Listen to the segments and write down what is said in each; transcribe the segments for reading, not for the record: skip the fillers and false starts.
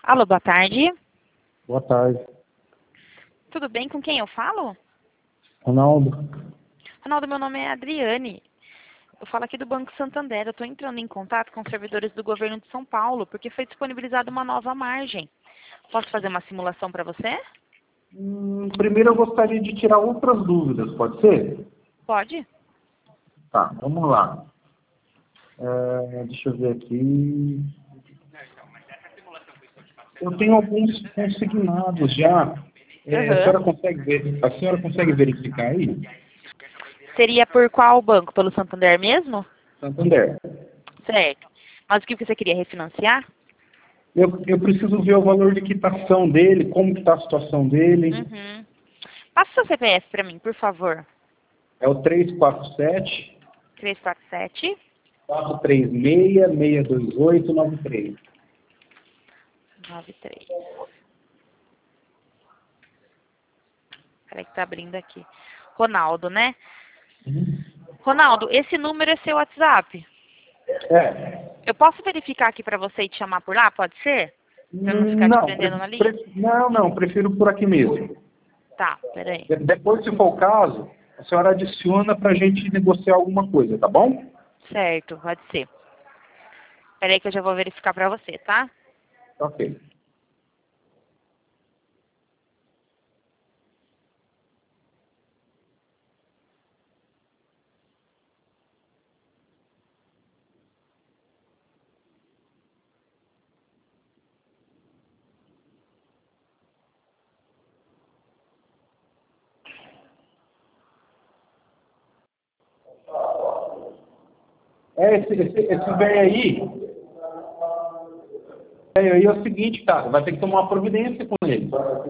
Alô, boa tarde. Boa tarde. Tudo bem? Com quem eu falo? Ronaldo. Ronaldo, meu nome é Adriane. Eu falo aqui do Banco Santander. Eu estou entrando em contato com os servidores do governo de São Paulo, porque foi disponibilizada uma nova margem. Posso fazer uma simulação para você? Primeiro eu gostaria de tirar outras dúvidas, pode ser? Pode. Tá, vamos lá. Deixa eu ver aqui. Eu tenho alguns consignados já. A senhora consegue verificar aí? Seria por qual banco? Pelo Santander mesmo? Santander. Certo. Mas o que você queria refinanciar? Eu preciso ver o valor de quitação dele, como que está a situação dele. Uhum. Passa o seu CPF para mim, por favor. É o 347 347 436 628 93. 93. Peraí que tá abrindo aqui. Ronaldo, né? Ronaldo, esse número é seu WhatsApp? É. Eu posso verificar aqui para você e te chamar por lá, pode ser? Pra não ficar te prendendo na linha? Não, prefiro por aqui mesmo. Tá, peraí. Depois, se for o caso, a senhora adiciona para a gente negociar alguma coisa, tá bom? Certo, pode ser. Peraí que eu já vou verificar para você, tá? Ok. Esse velho aí é o seguinte, cara, vai ter que tomar uma providência com ele.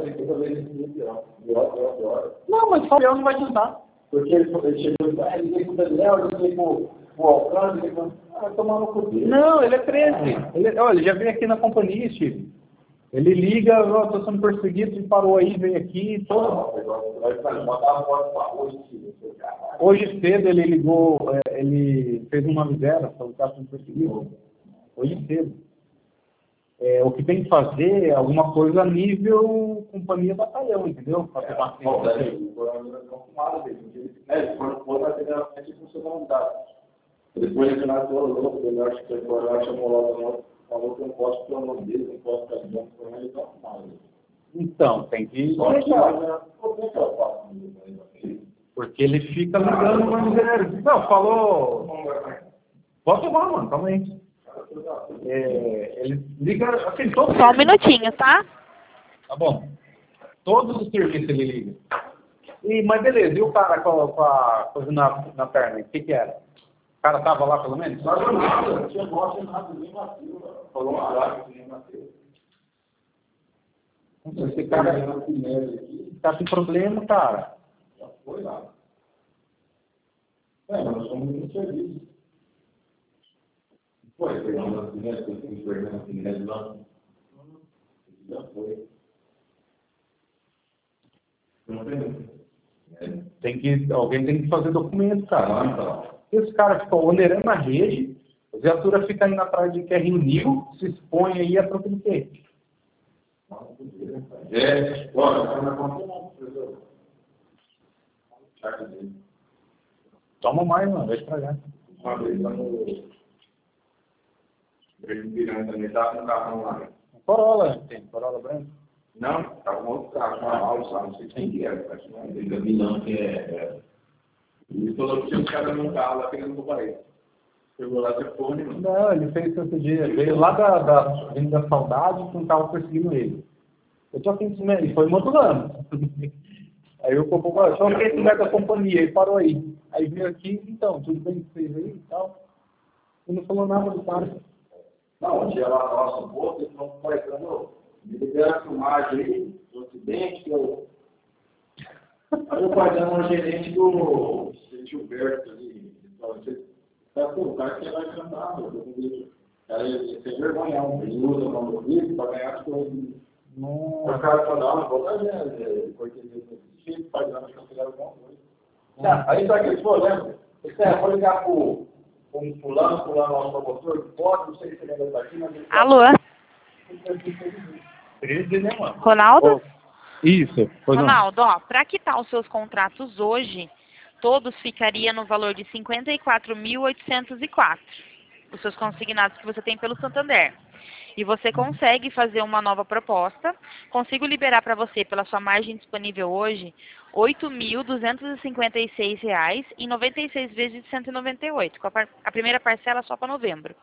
Não, mas só Deus não vai ajudar. Porque ele chegou ele veio com o Daniel, ele veio com o Alcântara, ele vai tomar no cu dele. Não, ele é 13. Ele já veio aqui na companhia, Steve. Ele liga, estou sendo perseguido, ele parou aí, veio aqui, todo. Hoje cedo ele ligou, ele fez uma miséria, falou que está sendo perseguido. Hoje cedo. O que tem que fazer é alguma coisa a nível companhia batalhão, entendeu? Para ter paciência. Depois ele nasceu louco, ele acha que agora chamou lá, falou que eu não posso ter o nome dele, não posso ficar junto com ele, não mais. Então, tem que. Porque ele fica ligando uma miséria. Não, falou. Pode tomar, mano, calma aí. Ele liga assim, todo. Só um minutinho, tá? Tá bom. Todos os serviços ele liga. Mas beleza, e o cara com a coisa na perna? O que era? O cara tava lá pelo menos? Não, nada, não tinha morte, nada, nem bateu. Falou uma lágrima que nem bateu. Esse cara tá com problema, cara. Já foi lá. Mas nós somos no serviço. Foi, pegar uma nascimento, que eu fui enxergando nascimento lá. Já foi. Não tem. Alguém tem que fazer documento, cara. Então. Esse cara fica onerando a rede, a viatura fica indo atrás de quer reuniu, se expõe aí a troca de quê? Toma mais, mano, vai estragar. Uma vez lá no Piranga também tava com um carrão lá. Corolla, tem Corolla branco? Não, tava um outro carro, uma Alfa, não sei se tem que era, acho que não, tem Gavilão que ele falou que tinha um cara num carro lá pegando com o parede. Chegou lá, telefone, mano. Não, ele fez isso outro dia. Veio lá vindo da saudade que não estava perseguindo ele. Eu tô aqui em cima, ele foi motulando. Aí eu falei, só que esse lugar da companhia, ele parou aí. Aí veio aqui, então, tudo bem que fez aí e tal. Ele não falou nada do cara. Não, onde ela nossa boca, eles estão mostrando, me ligaram a filmagem aí, do acidente, que eu. Aí eu guardando uma gerente do Gilberto ali, o cara que vai cantar, o cara ele tem vergonha, ele usa o nome do livro para ganhar as coisas. O cara falou, não, vou dar cortesia desse jeito, para ganhar as coisas alguma coisa. Aí sabe o que eles falaram? Vou ligar para o fulano, nosso promotor, pode, não sei se ele vai estar aqui, mas. Alô? 13, né, mano? Ronaldo? Isso. Pois não. Ronaldo, ó, para quitar os seus contratos hoje, todos ficaria no valor de 54.804, os seus consignados que você tem pelo Santander. E você consegue fazer uma nova proposta. Consigo liberar para você, pela sua margem disponível hoje, R$ 8.256 em 96 vezes de 198, com a primeira parcela só para novembro.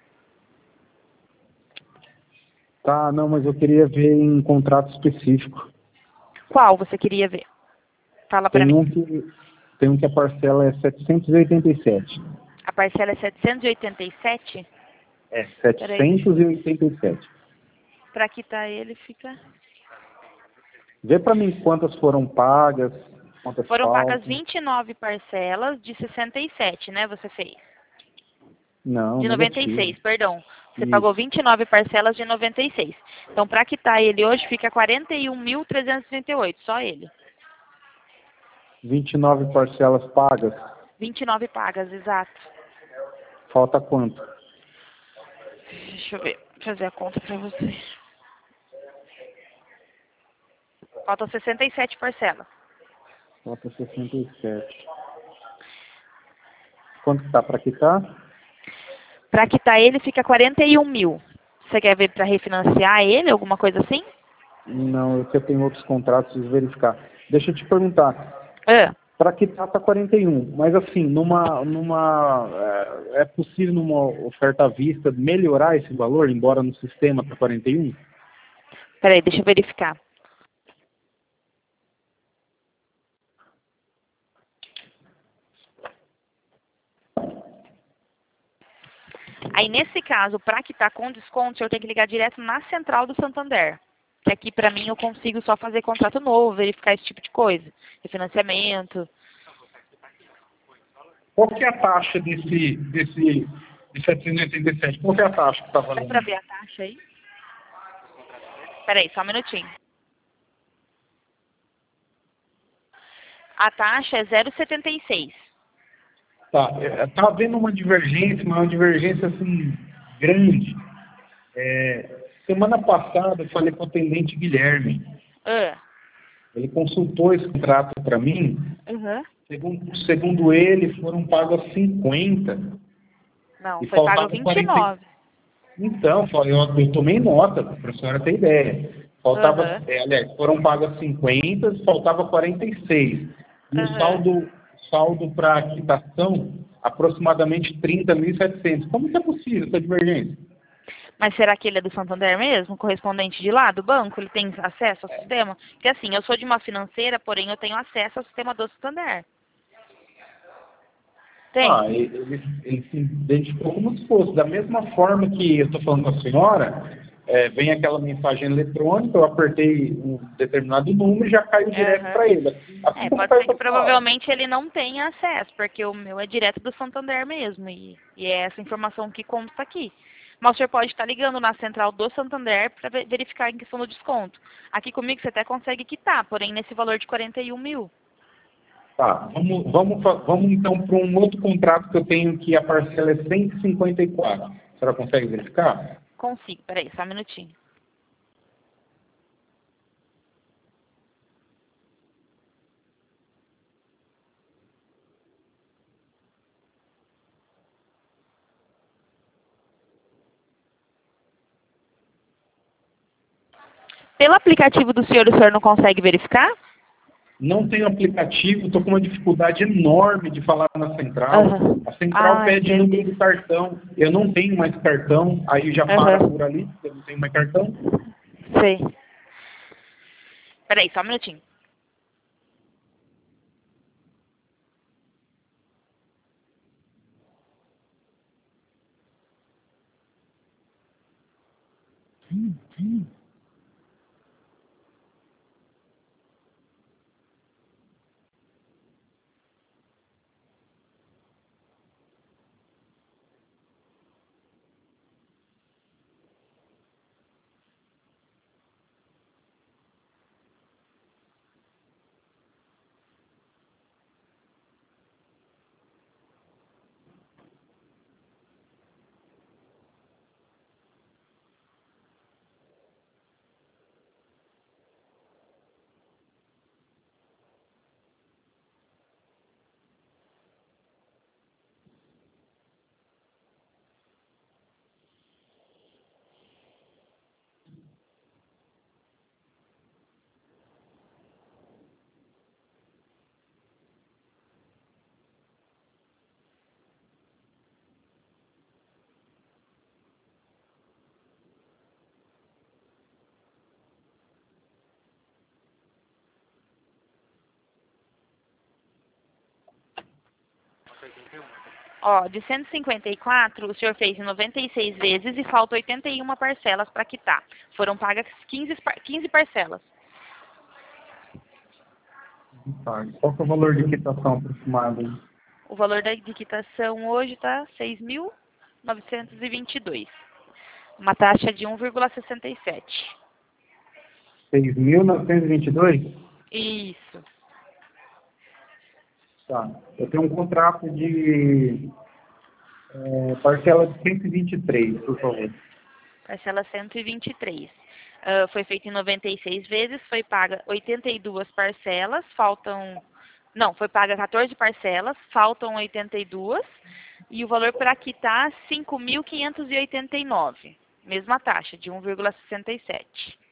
Tá, não, mas eu queria ver em contrato específico. Qual você queria ver? Fala para mim. Tem um que a parcela é 787. A parcela é 787? É, 787. Para quitar ele fica... Vê para mim quantas foram pagas, quantas Foram faltam. pagas 29 parcelas de 67, né, você fez? Não, De negativo. 96, perdão. Você Isso. pagou 29 parcelas de 96. Então, para quitar ele hoje, fica 41.338, só ele. 29 parcelas pagas. 29 pagas, exato. Falta quanto? Deixa eu ver, fazer a conta para você. Faltam 67 parcelas. Falta 67. Quanto que tá para quitar? Para quitar ele, fica 41 mil. Você quer ver para refinanciar ele, alguma coisa assim? Não, eu tenho outros contratos, preciso verificar. Deixa eu te perguntar. Para quitar tá 41, mas assim, é possível numa oferta à vista melhorar esse valor, embora no sistema tá 41? Peraí, deixa eu verificar. Aí, nesse caso, para quitar com desconto, o senhor tem que ligar direto na central do Santander. Que aqui, para mim, eu consigo só fazer contrato novo, verificar esse tipo de coisa. Refinanciamento. Qual que é a taxa de 787? Qual que é a taxa que está Dá valendo? para ver a taxa aí? Peraí, só um minutinho. A taxa é 0,76. Tá, tá havendo uma divergência, mas uma divergência assim, grande. Semana passada eu falei com o atendente Guilherme. Ele consultou esse contrato para mim. Segundo ele, foram pagos 50. Não, E foi pago 29. 29. Então, eu tomei nota, para a senhora ter ideia. Faltava, aliás, foram pagos 50, faltava 46. E o saldo para quitação, aproximadamente 30.700. Como que é possível essa divergência? Mas será que ele é do Santander mesmo? Correspondente de lá, do banco? Ele tem acesso ao sistema? Porque assim, eu sou de uma financeira, porém eu tenho acesso ao sistema do Santander. Tem? Ele se identificou como se fosse. Da mesma forma que eu estou falando com a senhora, vem aquela mensagem eletrônica, eu apertei um determinado número e já caiu direto para ele. Assim como Pode ser que pra provavelmente ele não tenha acesso, porque o meu é direto do Santander mesmo, e é essa informação que consta aqui. Mas o senhor pode estar ligando na central do Santander para verificar em questão do desconto. Aqui comigo você até consegue quitar, porém nesse valor de 41 mil. Tá, vamos então para um outro contrato que eu tenho que a parcela é 154. A senhora consegue verificar? Consigo, peraí, só um minutinho. Pelo aplicativo do senhor, o senhor não consegue verificar? Não tenho aplicativo, estou com uma dificuldade enorme de falar na central. A central pede número do cartão. Eu não tenho mais cartão, aí já para por ali, eu não tenho mais cartão. Sei. Peraí, só um minutinho. Ó, de 154, o senhor fez em 96 vezes e falta 81 parcelas para quitar. Foram pagas 15 parcelas. Tá. Qual que é o valor de quitação aproximado? O valor de quitação hoje está 6.922. Uma taxa de 1,67. 6.922? Isso. Tá. Eu tenho um contrato de parcela de 123, por favor. Parcela 123. Foi feito em 96 vezes, foi paga 82 parcelas, faltam... Não, foi paga 14 parcelas, faltam 82. E o valor para quitar, 5.589. Mesma taxa, de 1,67.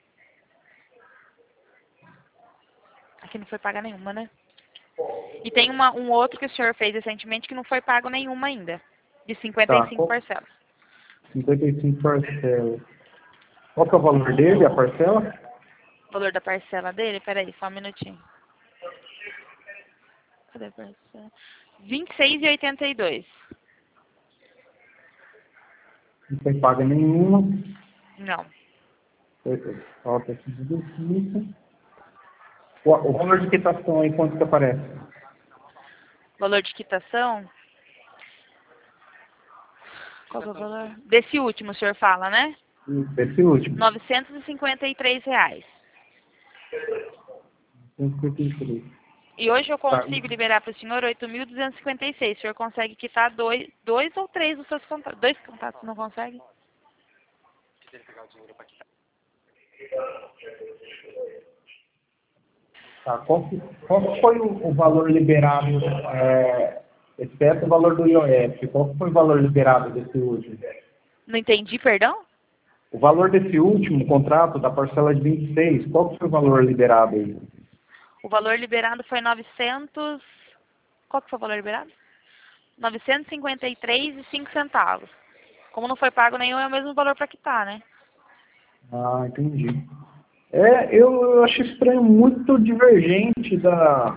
Aqui não foi paga nenhuma, né? E tem um outro que o senhor fez recentemente que não foi pago nenhuma ainda. De 55 parcelas. 55 parcelas. Qual que é o valor dele, a parcela? O valor da parcela dele? Peraí, só um minutinho. Cadê a parcela? 26,82. Não foi paga nenhuma. Não. Falta aqui de 25. O valor de quitação aí, quanto que aparece? Valor de quitação? Qual que é o valor? Desse último, o senhor fala, né? Desse último. R$ 953. 153. E hoje eu consigo liberar para o senhor 8.256. O senhor consegue quitar dois ou três dos seus contatos? 2 contatos, não consegue? Tá, qual foi o valor liberado, exceto o valor do IOF? Qual foi o valor liberado desse último? Não entendi, perdão? O valor desse último contrato, da parcela de 26, qual foi o valor liberado aí? O valor liberado foi 900... Qual que foi o valor liberado? 953,05. Como não foi pago nenhum, é o mesmo valor para quitar, né? Ah, entendi. Eu achei estranho, muito divergente da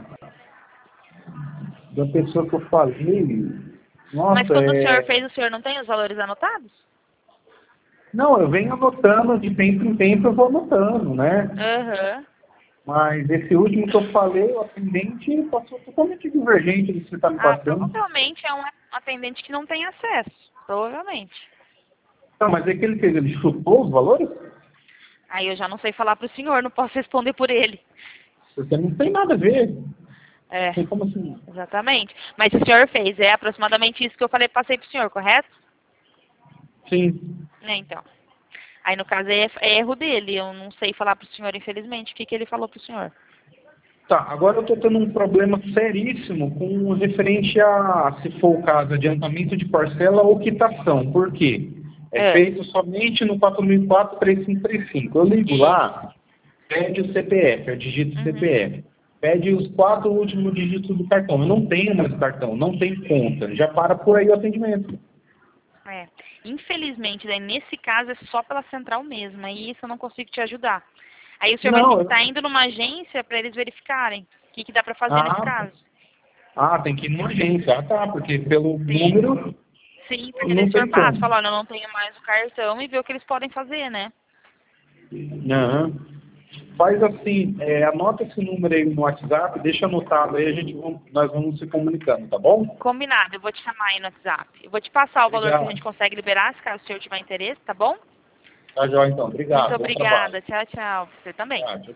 pessoa que eu falei. Nossa, Mas quando o senhor fez, o senhor não tem os valores anotados? Não, eu venho anotando, de tempo em tempo eu vou anotando, né? Aham. Mas esse último que eu falei, o atendente passou totalmente divergente do que você está me passando. Provavelmente é um atendente que não tem acesso. Provavelmente. Não, mas é que ele fez, ele chutou os valores? Aí eu já não sei falar para o senhor, não posso responder por ele. Porque não tem nada a ver. É, Tem como assim? exatamente. Mas se o senhor fez, é aproximadamente isso que eu passei para o senhor, correto? Sim. Então. Aí, no caso, é erro dele. Eu não sei falar para o senhor, infelizmente, o que ele falou para o senhor. Tá, agora eu estou tendo um problema seríssimo com referente a, se for o caso, adiantamento de parcela ou quitação. Por quê? É feito somente no 4004-3535. Eu ligo lá, pede o CPF, eu digito o CPF. Pede os 4 últimos dígitos do cartão. Eu não tenho mais cartão, não tenho conta. Já para por aí o atendimento. Infelizmente, daí, nesse caso, é só pela central mesmo. Aí isso eu não consigo te ajudar. Aí o senhor vai ter que estar indo numa agência para eles verificarem o que dá para fazer nesse caso. Ah, tem que ir numa agência. Ah, tá, porque pelo número... Sim, porque daí o senhor passa, fala, olha, eu não tenho mais o cartão e vê o que eles podem fazer, né? Faz assim, anota esse número aí no WhatsApp, deixa anotado aí, nós vamos se comunicando, tá bom? Combinado, eu vou te chamar aí no WhatsApp. Eu vou te passar o valor que a gente consegue liberar, se caso o senhor tiver interesse, tá bom? Tá jóia, então. Obrigado. Muito obrigada. Tchau, tchau. Você também. Tchau.